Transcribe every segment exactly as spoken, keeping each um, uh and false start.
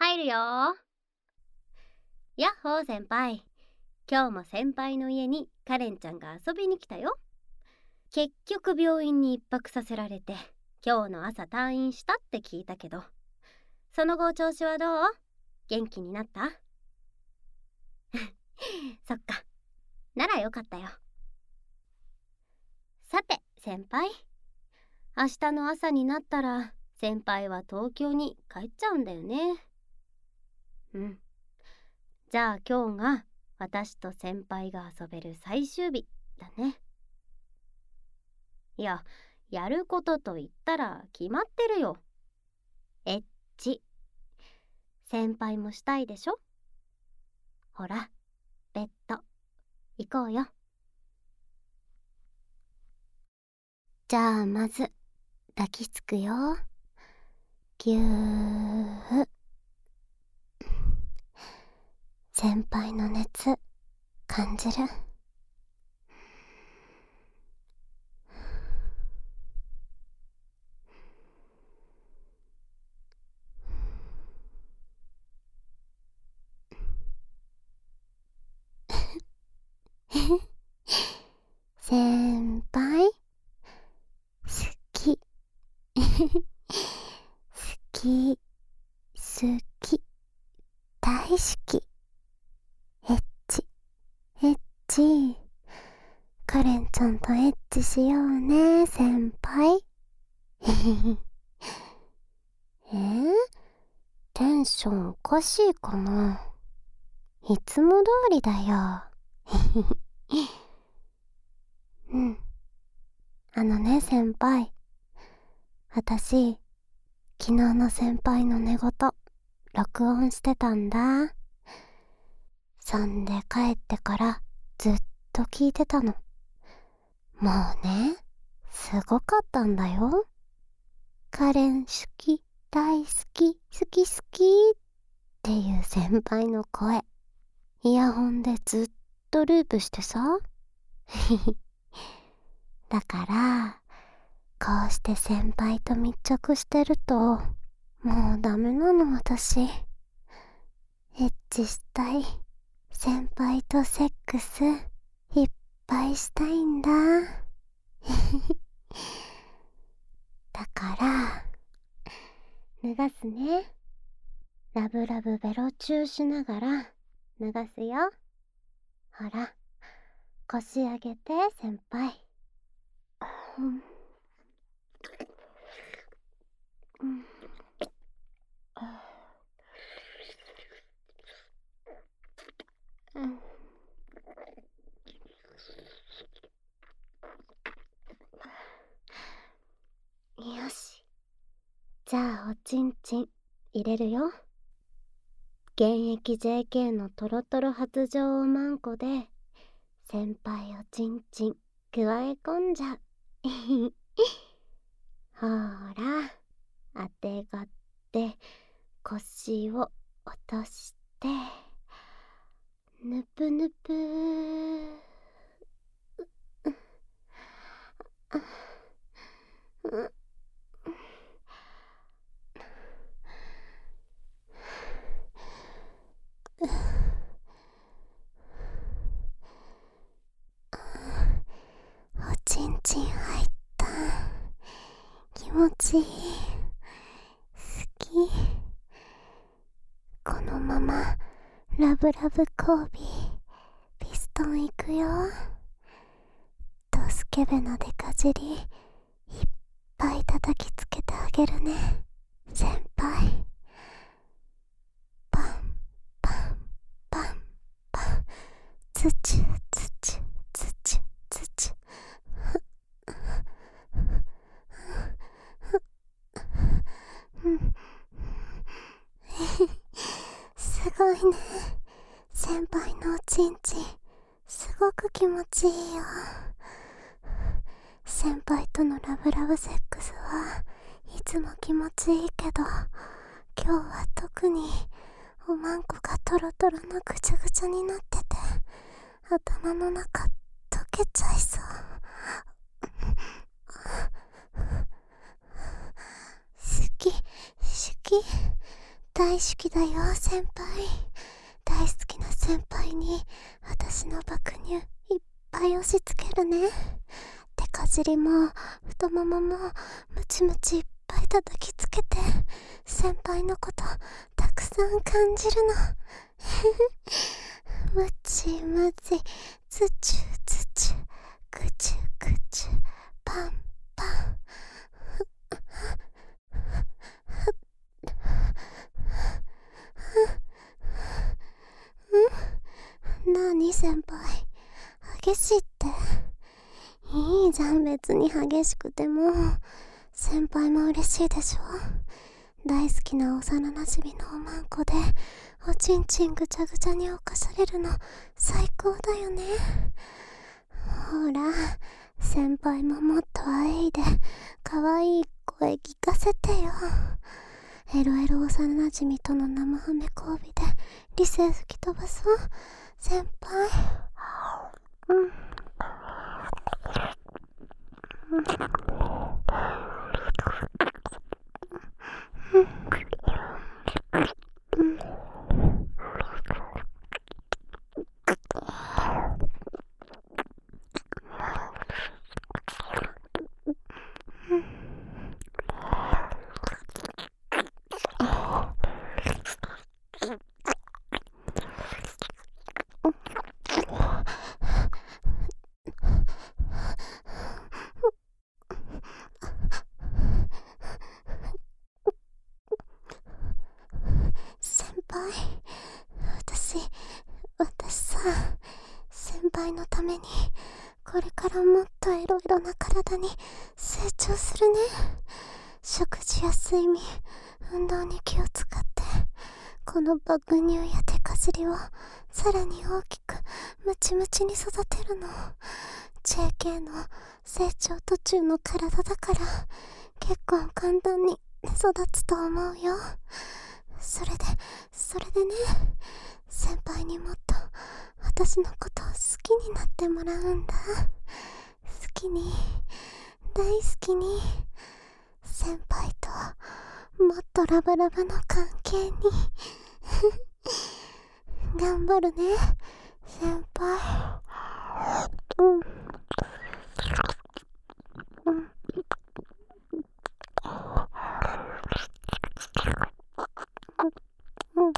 入るよ。やっほー先輩。今日も先輩の家にカレンちゃんが遊びに来たよ。結局病院に一泊させられて、今日の朝退院したって聞いたけど、その後調子はどう？元気になった？そっか。ならよかったよ。さて先輩、明日の朝になったら先輩は東京に帰っちゃうんだよね。うん。じゃあ今日が私と先輩が遊べる最終日だね。いや、やることと言ったら決まってるよ。エッチ。先輩もしたいでしょ？ほら、ベッド行こうよ。じゃあまず抱きつくよ。ぎゅー。先輩の熱感じる？先輩好き好き好き大好き。エッチエッチ。カレンちゃんとエッチしようね先輩。えー、テンションおかしいかな？いつも通りだよ。うん。あのね先輩、私昨日の先輩の寝言録音してたんだ。そんで帰ってからずっと聞いてたの。もうね、すごかったんだよ。カレン好き、大好き、好き好きっていう先輩の声、イヤホンでずっとループしてさ。だからこうして先輩と密着してるともうダメなの私。エッチしたい。先輩とセックスいっぱいしたいんだ。だから脱がすね。ラブラブベロチューしながら脱がすよ。ほら、腰上げて先輩。うんうんうんよし。じゃあおちんちん入れるよ。現役 ジェーケー のトロトロ発情おまんこで先輩おちんちんくわえ込んじゃう。ほら、あてがって腰を落としてぬぷぬぷー。おちんちん入った。気持ちいい。好き。このままラブラブ交尾ピストンいくよ。ドスケベなデカ尻いっぱい叩きつけてあげるね先輩。パンパンパンパン、ツチュツチュツチュツチュ。すごいね先輩のおちんちん、すごく気持ちいいよ。先輩とのラブラブセックスはいつも気持ちいいけど、今日は特におまんこがトロトロのぐちゃぐちゃになってて頭の中溶けちゃいそう。好き好き大好きだよ先輩。大好きな先輩に私の爆乳いっぱい押し付けるね。手かじりも太もももムチムチいっぱい叩きつけて先輩のことたくさん感じるの。ムチムチズチュズチュグチュグチュパンパン。なに先輩、激しいって？いいじゃん別に激しくても。先輩も嬉しいでしょ。大好きな幼なじみのおまんこでおちんちんぐちゃぐちゃに侵されるの最高だよね。ほら先輩ももっとあえいで可愛い声聞かせてよ。エロエロ幼なじみとの生ハメ交尾で理性吹き飛ばそう先輩。うん、私、私さ、先輩のためにこれからもっとエロエロな体に成長するね。食事や睡眠、運動に気を使ってこの爆乳や手かじりをさらに大きくムチムチに育てるの。 ジェーケー の成長途中の体だから結構簡単に育つと思うよ。それでそれでね、先輩にもっと私のことを好きになってもらうんだ。好きに、大好きに、先輩ともっとラブラブの関係に頑張るね先輩。うんうんうん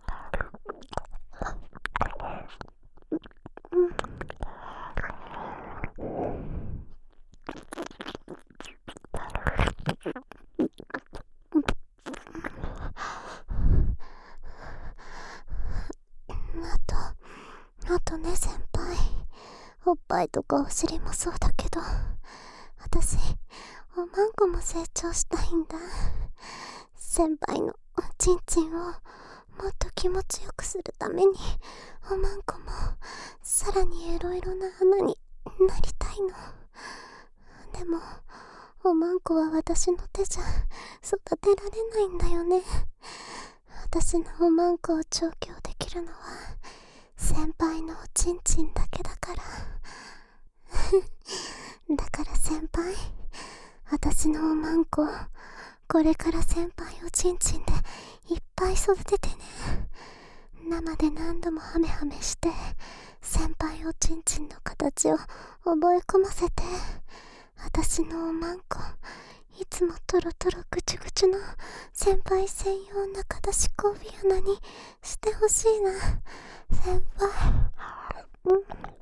あとあとね先輩、おっぱいとかお尻もそうだけど私おまんこも成長したいんだ。先輩のおちんちんをもっと気持ちよくするためにおまんこもさらにエロエロな花になりたいの。でもおまんこは私の手じゃ育てられないんだよね。私のおまんこを調教できるのは先輩のおちんちんだけだからだから先輩、私のおまんここれから先輩おちんちんでいっぱい育ててね。生で何度もハメハメして先輩おちんちんの形を覚え込ませて、私のおまんこいつもトロトログチュグチュの先輩専用中出し交尾穴にしてほしいな先輩。うん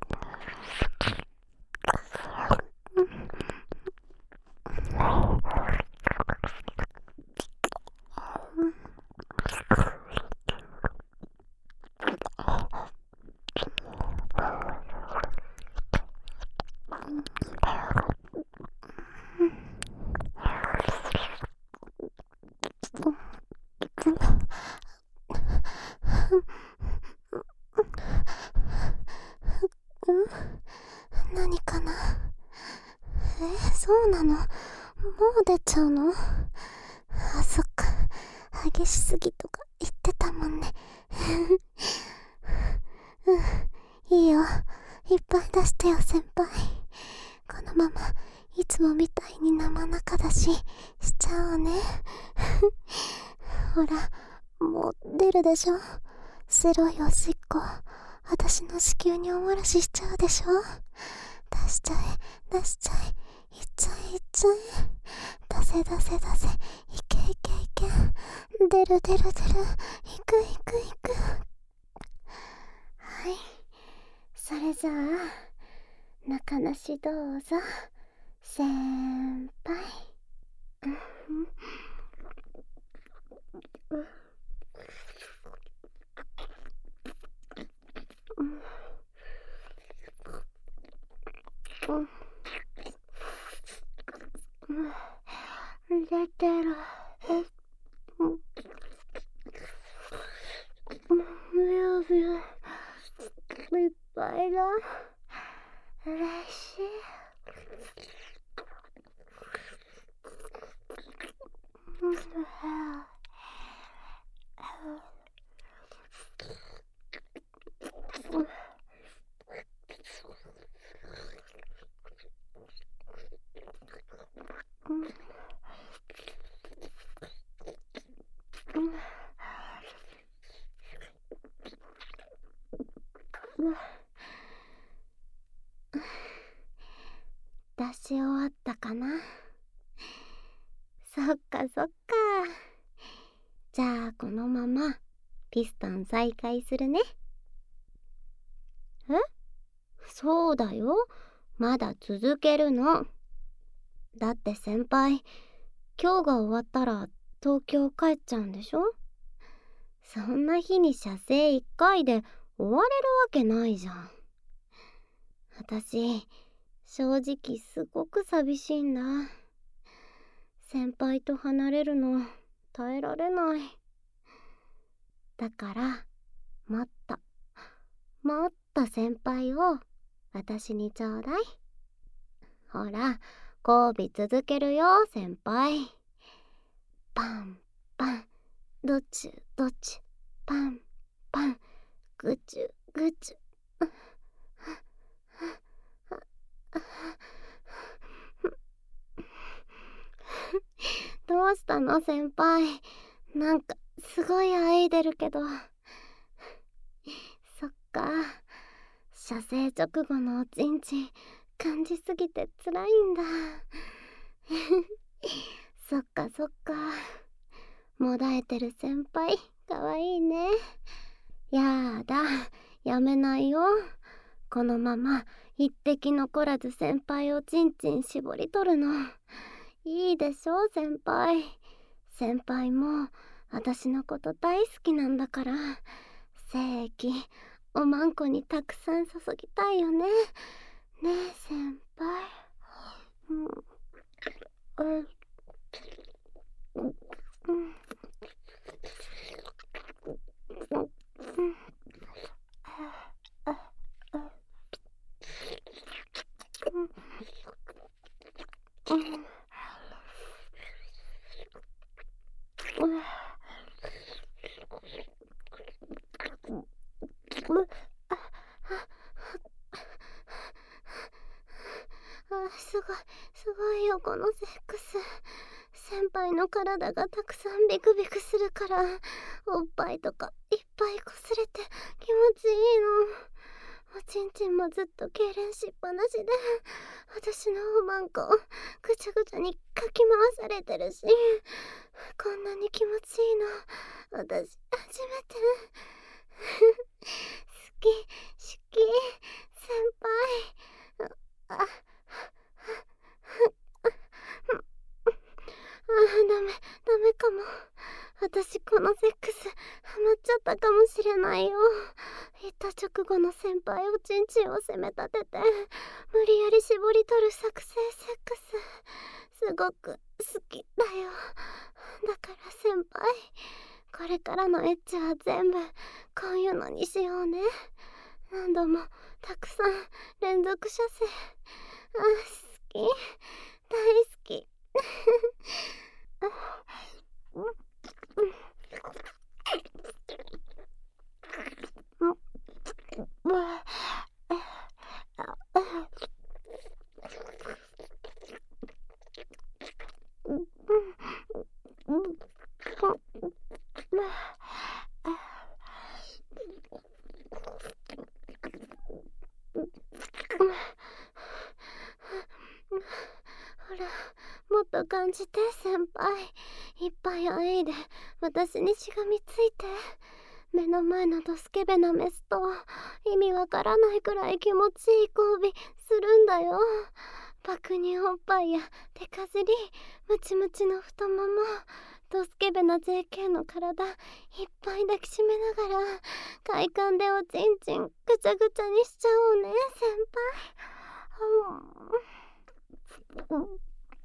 何かな。え、そうなの？もう出ちゃうの？あ、そっか。激しすぎとか言ってたもんね。うん、いいよ。いっぱい出してよ先輩。このままいつもみたいに生中出ししちゃおうね。ほら、 もう出るでしょ。白いおしっこ私の子宮におもらししちゃうでしょ。出しちゃえ出しちゃえ、いっちゃえいっちゃえ、出せ出せ出せ、いけいけいけ、出る出る出る、いくいくいく。はい、それじゃあ中なしどうぞ先輩。出てる。ビュービューいっぱいだ。嬉しい。出し終わったかな。そっかそっか。じゃあこのままピストン再開するね。え？そうだよ、まだ続けるの。だって先輩、今日が終わったら東京帰っちゃうんでしょ。そんな日に射精いっかいで終われるわけないじゃん。私正直すごく寂しいんだ。先輩と離れるの耐えられない。だからもっともっと先輩を私にちょうだい。ほら、交尾続けるよ先輩。パンパン、どっちどっち、パンパン、ぐちゅぐちゅ。どうしたの先輩、なんかすごいあえいでるけど。そっか、射精直後のおちんちん感じすぎてつらいんだ。そっかそっか、もだえてる先輩かわいいね。やーだ、やめないよ。このまま一滴残らず先輩をちんちん絞り取るのいいでしょ先輩。先輩も私のこと大好きなんだから、精液おまんこにたくさん注ぎたいよね。ねえ先輩。うん、えうんうんあ、すごいすごいよこのセックス。先輩の体がたくさんビクビクするから、おっぱいとかいっぱいこすれて気持ちいいの。おちんちんもずっと痙攣しっぱなしで、私のおまんこぐちゃぐちゃにかき回されてるし、こんなに気持ちいいの私初めて。好き好き先輩。あああ、ダメダメかも。私このセックスハマっちゃったかもしれないよ。行った直後の先輩おちんちんを責め立てて無理やり絞り取る作戦セックス、すごく好きだよ。だから先輩、これからのエッチは全部こういうのにしようね。何度もたくさん連続射精。あ、好き、大好き。 を感じて先輩。いっぱいあえいで私にしがみついて、目の前のドスケベなメスと意味わからないくらい気持ちいい交尾するんだよ。爆乳おっぱいや手かじり、ムチムチの太もも、ドスケベな ジェーケー の体いっぱい抱きしめながら快感でおちんちんぐちゃぐちゃにしちゃおうね先輩。うん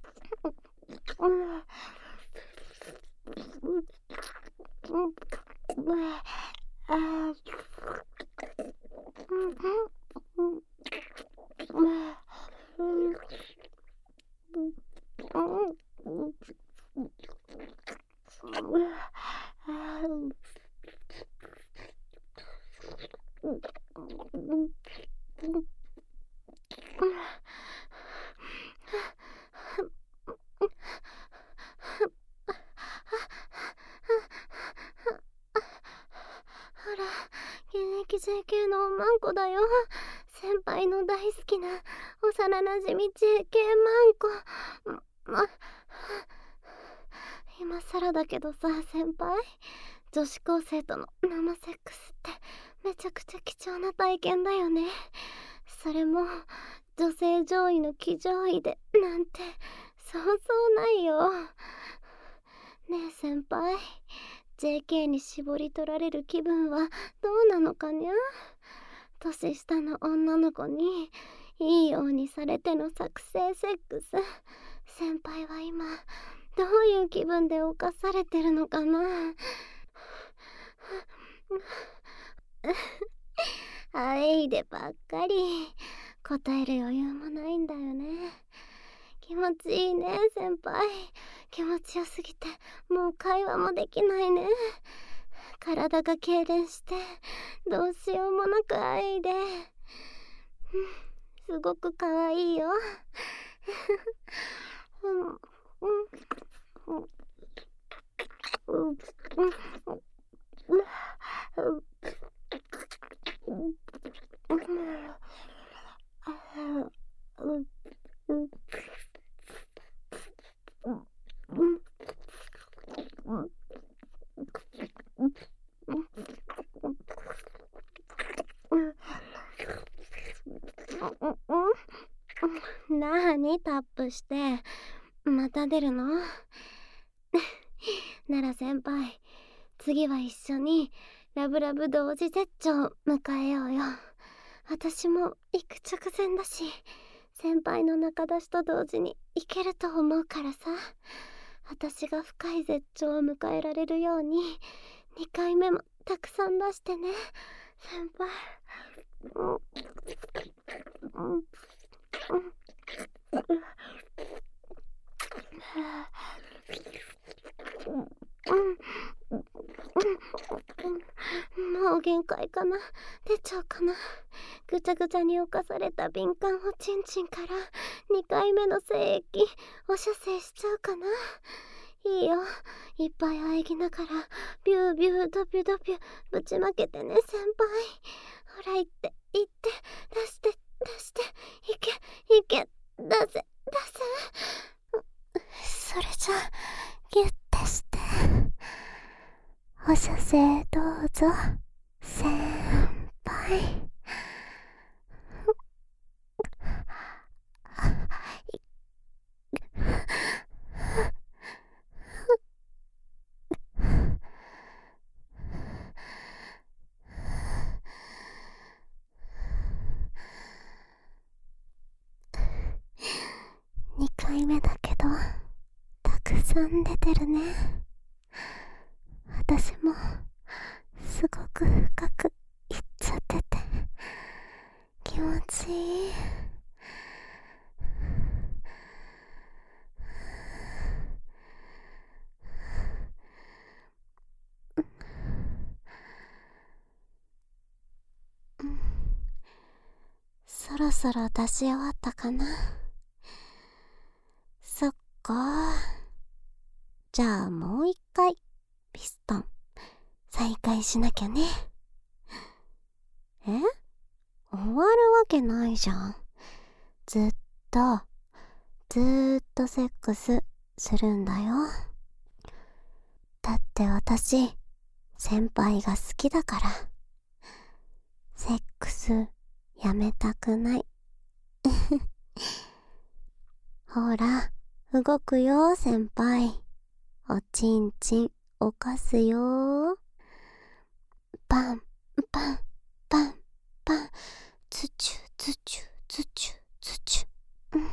ほら、現役 ジェーケー のマンコだよ。先輩の大好きな幼なじみ ジェーケー マンコ。ま、今更だけどさ先輩、女子高生との生セックスってめちゃくちゃ貴重な体験だよね。それも女性上位の騎乗位でなんてそうそうないよ。ねえ先輩、 ジェーケー に絞り取られる気分はどうなのかにゃ。年下の女の子にいいようにされての作成セックス、先輩は今どういう気分で侵されてるのかな。あえいでばっかり答える余裕もないんだよね。気持ちいいね先輩。気持ちよすぎてもう会話もできないね。体が痙攣してどうしようもなくあえいで、すごくかわいいよ。なーにタップしてまた出るの？なら先輩、次は一緒にラブラブ同時絶頂迎えようよ。私も行く直前だし、先輩の中出しと同時に行けると思うからさ。私が深い絶頂を迎えられるようににかいめもたくさん出してね先輩。もう限界かな、出ちゃうかな。ぐちゃぐちゃに侵された敏感おちんちんからにかいめの精液お射精しちゃうかな。いいよ、いっぱいあえぎながらビュービュードビュドビュぶちまけてね先輩。ほら行って行って出して出していけいけ出せ出せ。それじゃギュッてしてお射精どうぞ先輩。にかいめだけどたくさん出てるね。私もすごく深くいっちゃってて気持ちいい。そろそろ出し終わったかな。そっか。じゃあもう一回ピストン再開しなきゃね。え？終わるわけないじゃん。ずっとずーっとセックスするんだよ。だって私、先輩が好きだから。セックスやめたくない。ほら、動くよ先輩。おちんちん犯すよ。パンパンパンパン、ツチュツチュツチュツチュ、うん、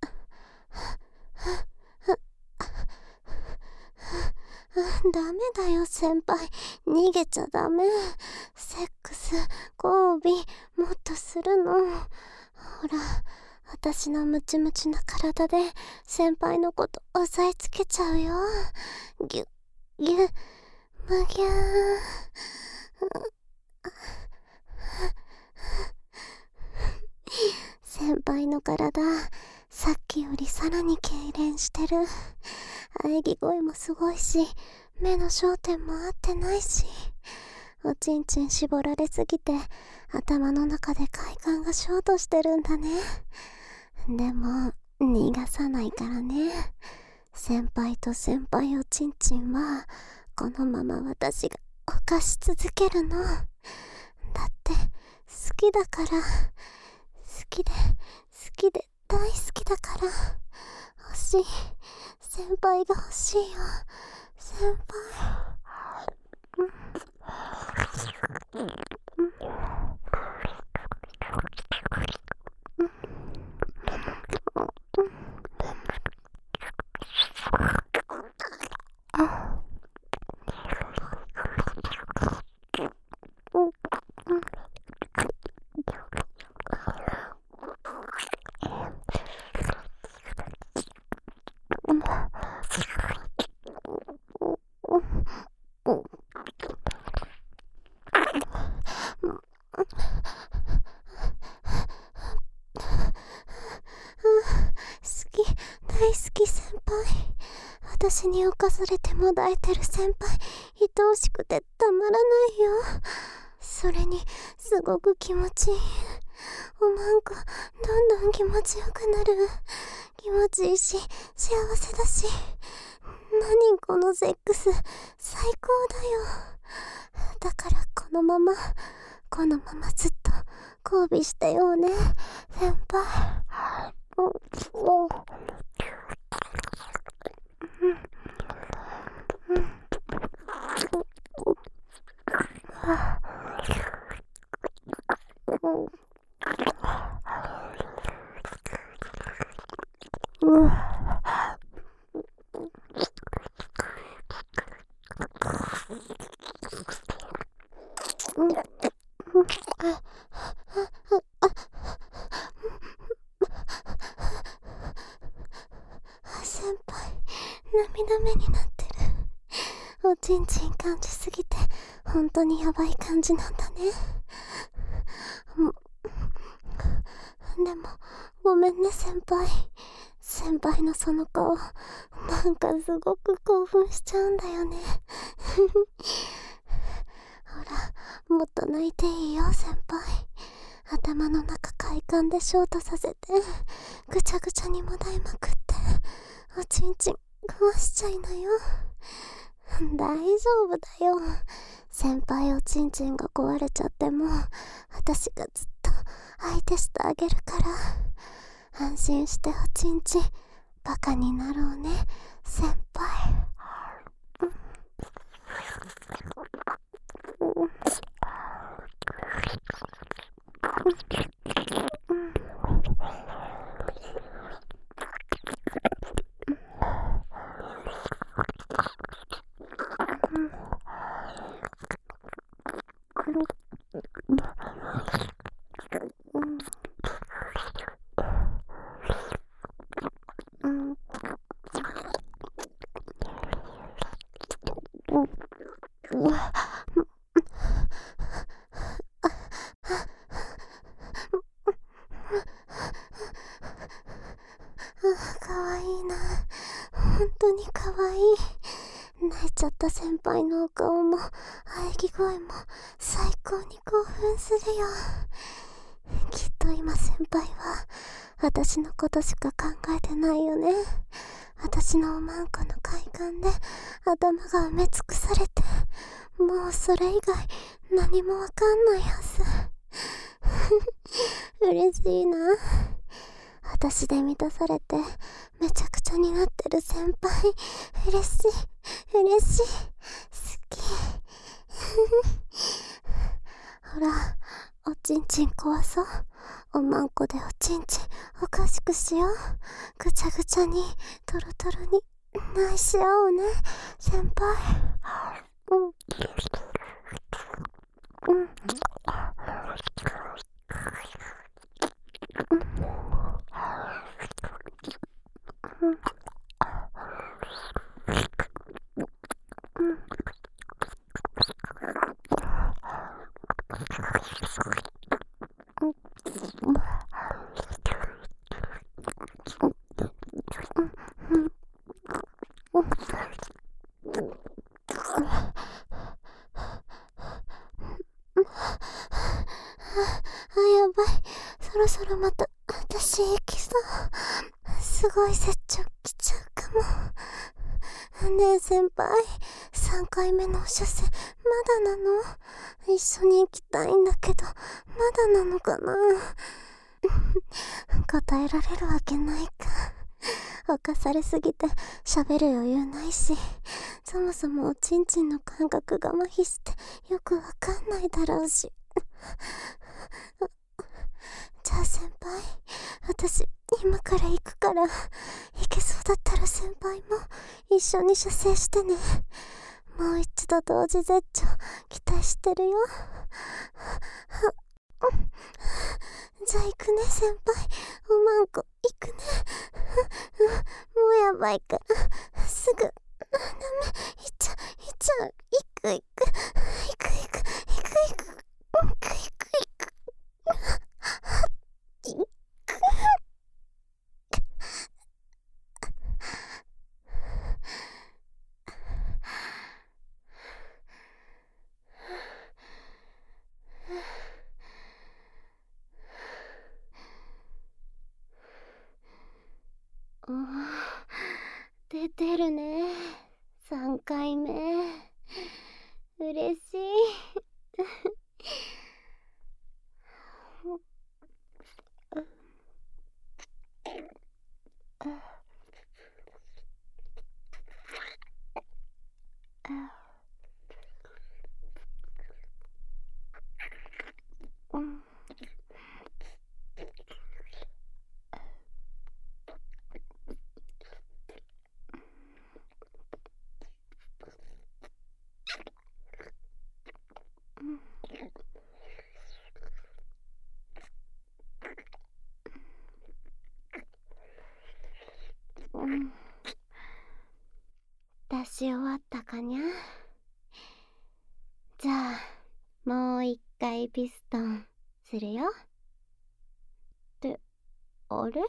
ダメだよ先輩、逃げちゃダメ。セックス交尾もっとするの。ほら、私のムチムチな体で先輩のこと押さえつけちゃうよ。ギュッギュッ、むぎゃー。先輩の体、さっきよりさらに痙攣してる。喘ぎ声もすごいし、目の焦点も合ってないし、おちんちん絞られすぎて頭の中で快感がショートしてるんだね。でも逃がさないからね。先輩と先輩おちんちんはこのまま私が犯し続けるの。だって好きだから、好きで好きで大好きだから。欲しい、先輩が欲しいよ先輩。うん大好き先輩。私に侵されてもだえてる先輩、愛おしくてたまらないよ。それにすごく気持ちいい。おまんこどんどん気持ちよくなる。気持ちいいし幸せだし、何このセックス最高だよ。だからこのままこのままずっと交尾してようね先輩。うんうん先輩、涙目になってる。おちんちん感じすぎて本当にヤバい感じなんだね。でもごめんね先輩。先輩のその顔、なんかすごく興奮しちゃうんだよね。ほら、もっと泣いていいよ先輩。頭の中快感でショートさせて、ぐちゃぐちゃにもだえまくって、おちんちん壊しちゃいなよ。大丈夫だよ。先輩おちんちんが壊れちゃっても、私がずっと相手してあげるから。安心しておちんちんバカになろうね先輩。かわいいな、本当にかわいい。泣いちゃった先輩のお顔も喘ぎ声も最高に興奮するよ。きっと今先輩は私のことしか考えてないよね。 私のおまんこの快感で頭が埋め尽くされて、もうそれ以外何もわかんないはず。嬉しいな。私で満たされてめちゃくちゃになってる先輩、嬉しい嬉しい、好き。ほら、おちんちん壊そう。おまんこでおちんちんおかしくしよう。ぐちゃぐちゃにトロトロにないし合おうね、先輩。うんうんうんうんあ、やばい。そろそろまた私行きそう。すごい接着きちゃうかも。ねえ先輩、さんかいめのお射精まだなの？一緒に行きたいんだけど、まだなのかな。答えられるわけないか。犯されすぎて喋る余裕ないし、そもそもおちんちんの感覚が麻痺してよくわかんないだろうし。じゃあ先輩、私今から行くから、行けそうだったら先輩も一緒に射精してね。もう一度同時絶頂期待してるよ。じゃあ行くね先輩、おまんこ行くね。もうやばいから、すぐダメ、行っちゃう行っちゃう、行く行く行く行く行く行く行く行く行くおー、出てるね。さんかいめ。嬉しい。うんうん、出し終わったかにゃ。じゃあもう一回ピストンするよ。ってあれ、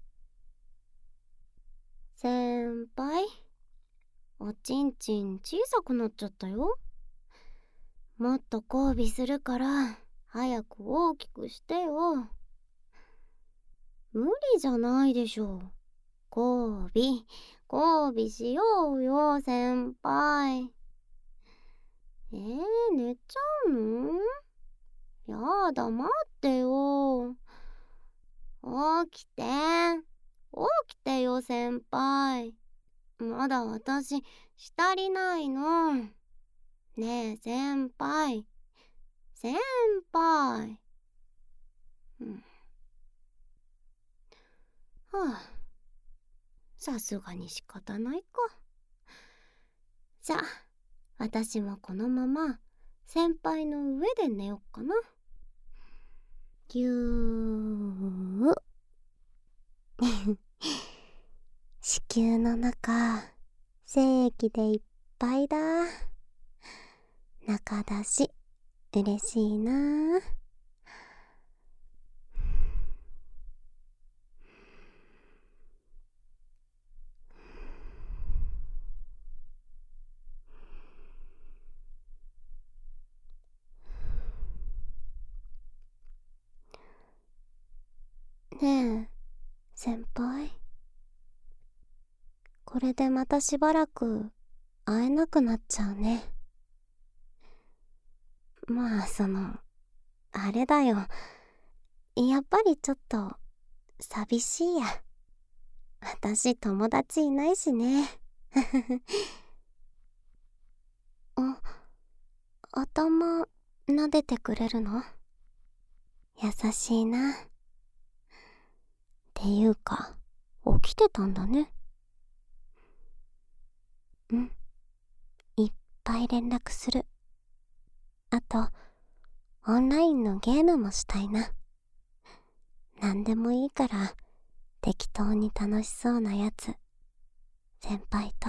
先輩、おちんちん小さくなっちゃったよ。もっと交尾するから早く大きくしてよ。無理じゃないでしょ。交尾交尾しようよ先輩。えー、寝ちゃうの？やだ、待ってよ。起きて起きてよ先輩。まだ私したりないの。ねえ先輩、先輩。うん、はあ、さすがに仕方ないか。じゃあ私もこのまま先輩の上で寝よっかな。ぎゅー子宮の中精液でいっぱいだ。中だし嬉しいな。ねえ先輩、 れでまたしばらく会えなくなっちゃうね。まあ、その、あれだよ。やっぱりちょっと、寂しいや。私友達いないしね。あ、頭撫でてくれるの？優しいな。っていうか、起きてたんだね。うん。いっぱい連絡する。あと、オンラインのゲームもしたいな。なんでもいいから、適当に楽しそうなやつ、先輩と。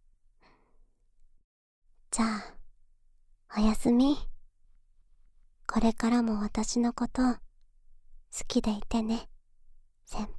じゃあ、おやすみ。これからも私のこと、好きでいてね、先輩。